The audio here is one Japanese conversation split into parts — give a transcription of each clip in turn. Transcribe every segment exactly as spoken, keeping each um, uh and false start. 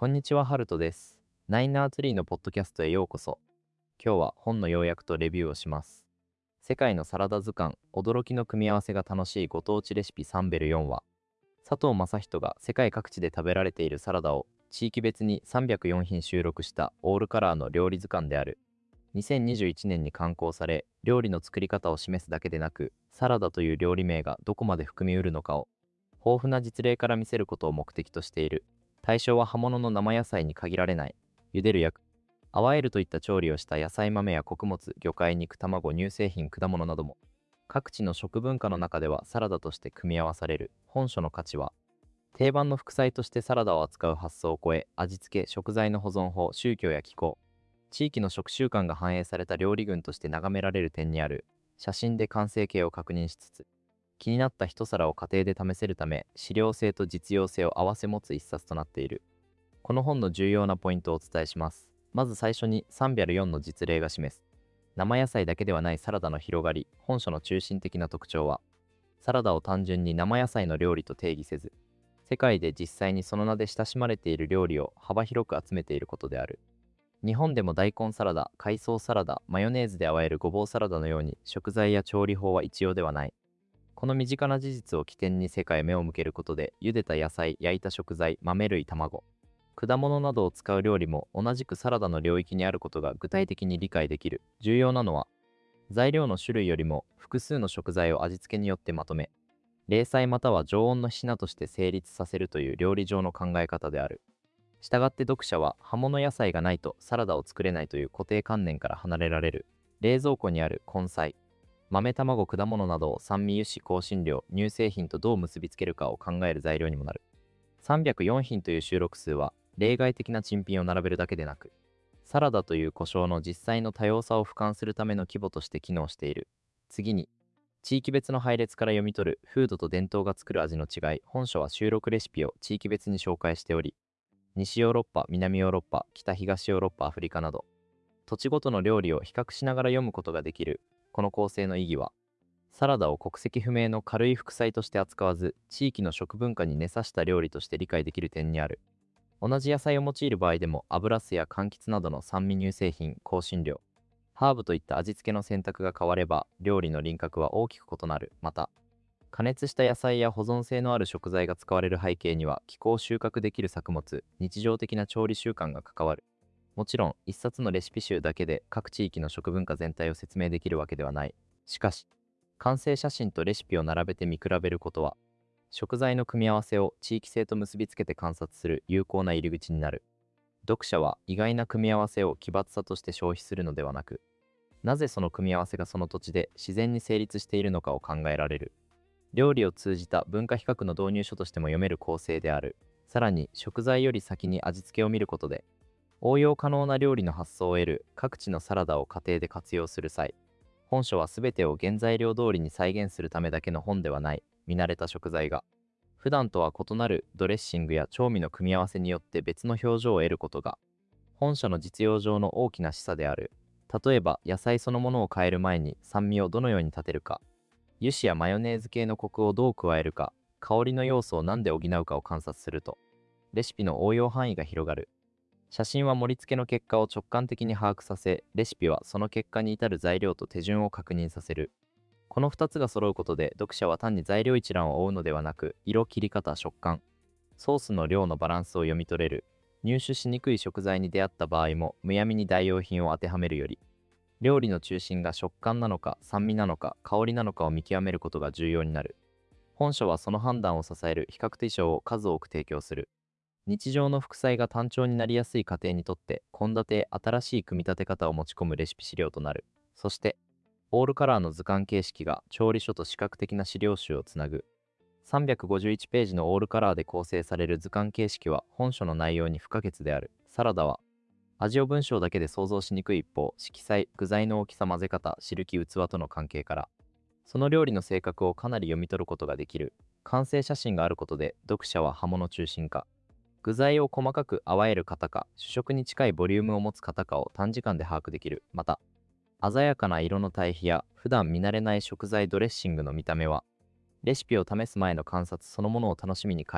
こんにちは、ハルトです。ナインナーツリーのポッドキャストへようこそ。今日は本の要約とレビューをします。世界のサラダ図鑑、驚きの組み合わせが楽しいご当地レシピサンベルよんは、佐藤正人が世界各地で食べられているサラダを地域別にさんびゃくよん品収録したオールカラーの料理図鑑である。にせんにじゅういちねんに刊行され、料理の作り方を示すだけでなく、サラダという料理名がどこまで含みうるのかを、豊富な実例から見せることを目的としている。対象は葉物の生野菜に限られない。茹でる焼く、泡えるといった調理をした野菜豆や穀物、魚介肉、卵、乳製品、果物なども、各地の食文化の中ではサラダとして組み合わされる。本書の価値は、定番の副菜としてサラダを扱う発想を超え、味付け、食材の保存法、宗教や気候、地域の食習慣が反映された料理群として眺められる点にある。写真で完成形を確認しつつ、気になった一皿を家庭で試せるため、資料性と実用性を併せ持つ一冊となっている。この本の重要なポイントをお伝えします。まず最初にさんびゃくよんの実例が示す。生野菜だけではないサラダの広がり。本書の中心的な特徴は、サラダを単純に生野菜の料理と定義せず、世界で実際にその名で親しまれている料理を幅広く集めていることである。日本でも大根サラダ、海藻サラダ、マヨネーズで和えるごぼうサラダのように食材や調理法は一様ではない。この身近な事実を起点に世界へ目を向けることで、茹でた野菜、焼いた食材、豆類、卵、果物などを使う料理も同じくサラダの領域にあることが具体的に理解できる。重要なのは、材料の種類よりも複数の食材を味付けによってまとめ、冷菜または常温の品として成立させるという料理上の考え方である。したがって読者は葉物野菜がないとサラダを作れないという固定観念から離れられる。冷蔵庫にある根菜、豆、卵、果物などを酸味、油脂、香辛料、乳製品とどう結びつけるかを考える材料にもなる。さんびゃくよん品という収録数は、例外的な珍品を並べるだけでなく、サラダという呼称の実際の多様さを俯瞰するための規模として機能している。次に、地域別の配列から読み取る風土と伝統が作る味の違い。本書は収録レシピを地域別に紹介しており、西ヨーロッパ、南ヨーロッパ、北東ヨーロッパ、アフリカなど、土地ごとの料理を比較しながら読むことができる。この構成の意義は、サラダを国籍不明の軽い副菜として扱わず、地域の食文化に根ざした料理として理解できる点にある。同じ野菜を用いる場合でも、油酢や柑橘などの酸味、乳製品、香辛料、ハーブといった味付けの選択が変われば、料理の輪郭は大きく異なる。また、加熱した野菜や保存性のある食材が使われる背景には、気候収穫できる作物、日常的な調理習慣が関わる。もちろん、一冊のレシピ集だけで各地域の食文化全体を説明できるわけではない。しかし、完成写真とレシピを並べて見比べることは、食材の組み合わせを地域性と結びつけて観察する有効な入り口になる。読者は意外な組み合わせを奇抜さとして消費するのではなく、なぜその組み合わせがその土地で自然に成立しているのかを考えられる。料理を通じた文化比較の導入書としても読める構成である。さらに、食材より先に味付けを見ることで、応用可能な料理の発想を得る。各地のサラダを家庭で活用する際、本書は全てを原材料通りに再現するためだけの本ではない。見慣れた食材が普段とは異なるドレッシングや調味の組み合わせによって別の表情を得ることが、本書の実用上の大きな示唆である。例えば、野菜そのものを変える前に酸味をどのように立てるか、油脂やマヨネーズ系のコクをどう加えるか、香りの要素を何で補うかを観察すると、レシピの応用範囲が広がる。写真は盛り付けの結果を直感的に把握させ、レシピはその結果に至る材料と手順を確認させる。このふたつが揃うことで、読者は単に材料一覧を追うのではなく、色、切り方、食感、ソースの量のバランスを読み取れる。入手しにくい食材に出会った場合も、むやみに代用品を当てはめるより、料理の中心が食感なのか、酸味なのか、香りなのかを見極めることが重要になる。本書はその判断を支える比較対象を数多く提供する。日常の副菜が単調になりやすい家庭にとって、献立、新しい組み立て方を持ち込むレシピ資料となる。そして、オールカラーの図鑑形式が調理書と視覚的な資料集をつなぐ。さんびゃくごじゅういちページのオールカラーで構成される図鑑形式は本書の内容に不可欠である。サラダは、味を文章だけで想像しにくい一方、色彩、具材の大きさ、混ぜ方、汁気、器との関係から、その料理の性格をかなり読み取ることができる。完成写真があることで、読者は葉物中心か、具材を細かく泡える方か、主食に近いボリュームを持つ方かを短時間で把握できる。また、鮮やかな色の対比や普段見慣れない食材ドレッシングの見た目は、レシピを試す前の観察そのものを楽しみに変える。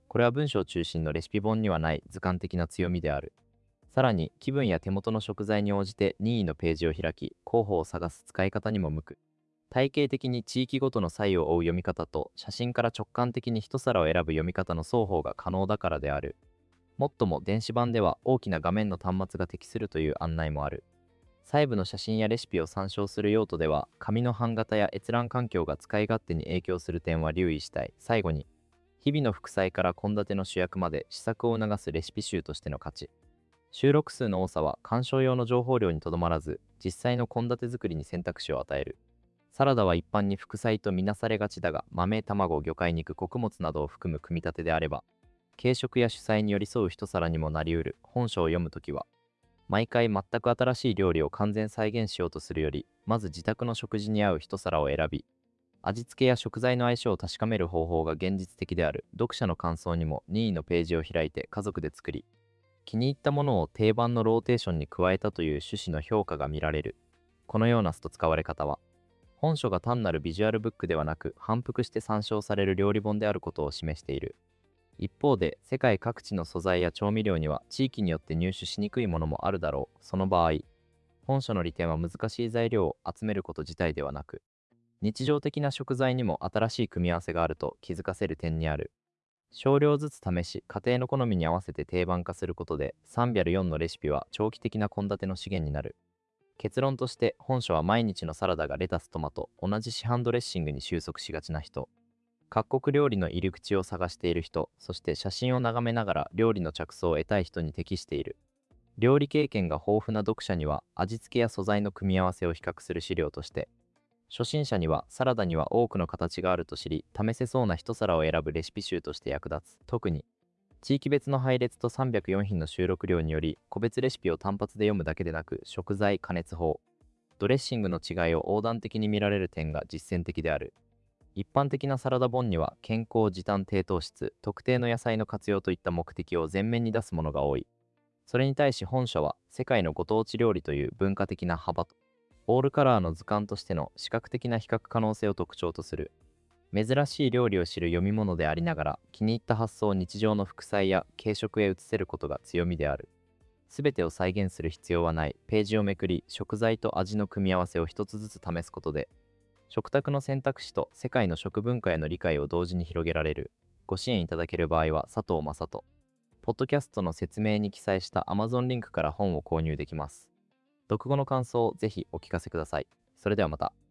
これは文章中心のレシピ本にはない図鑑的な強みである。さらに、気分や手元の食材に応じて任意のページを開き、候補を探す使い方にも向く。体系的に地域ごとの差異を追う読み方と、写真から直感的に一皿を選ぶ読み方の双方が可能だからである。もっとも電子版では大きな画面の端末が適するという案内もある。細部の写真やレシピを参照する用途では、紙の版型や閲覧環境が使い勝手に影響する点は留意したい。最後に、日々の副菜から献立の主役まで試作を促すレシピ集としての価値。収録数の多さは鑑賞用の情報量にとどまらず、実際の献立作りに選択肢を与える。サラダは一般に副菜とみなされがちだが、豆、卵、魚介肉、穀物などを含む組み立てであれば、軽食や主菜に寄り添う一皿にもなりうる。本書を読むときは、毎回全く新しい料理を完全再現しようとするより、まず自宅の食事に合う一皿を選び、味付けや食材の相性を確かめる方法が現実的である。読者の感想にも任意のページを開いて家族で作り、気に入ったものを定番のローテーションに加えたという趣旨の評価が見られる。このようなスト使われ方は、本書が単なるビジュアルブックではなく、反復して参照される料理本であることを示している。一方で、世界各地の素材や調味料には地域によって入手しにくいものもあるだろう。その場合、本書の利点は難しい材料を集めること自体ではなく、日常的な食材にも新しい組み合わせがあると気づかせる点にある。少量ずつ試し、家庭の好みに合わせて定番化することで、さんびゃくよんのレシピは長期的な献立の資源になる。結論として、本書は毎日のサラダがレタス、トマト、同じ市販ドレッシングに収束しがちな人、各国料理の入り口を探している人、そして写真を眺めながら料理の着想を得たい人に適している。料理経験が豊富な読者には、味付けや素材の組み合わせを比較する資料として、初心者にはサラダには多くの形があると知り、試せそうな一皿を選ぶレシピ集として役立つ。特に、地域別の配列とさんびゃくよん品の収録量により、個別レシピを単発で読むだけでなく、食材、加熱法、ドレッシングの違いを横断的に見られる点が実践的である。一般的なサラダ本には健康、時短、低糖質、特定の野菜の活用といった目的を前面に出すものが多い。それに対し本書は世界のご当地料理という文化的な幅と、オールカラーの図鑑としての視覚的な比較可能性を特徴とする。珍しい料理を知る読み物でありながら、気に入った発想を日常の副菜や軽食へ移せることが強みである。すべてを再現する必要はない。ページをめくり、食材と味の組み合わせを一つずつ試すことで、食卓の選択肢と世界の食文化への理解を同時に広げられる。ご支援いただける場合は佐藤正人。ポッドキャストの説明に記載した Amazon リンクから本を購入できます。読後の感想をぜひお聞かせください。それではまた。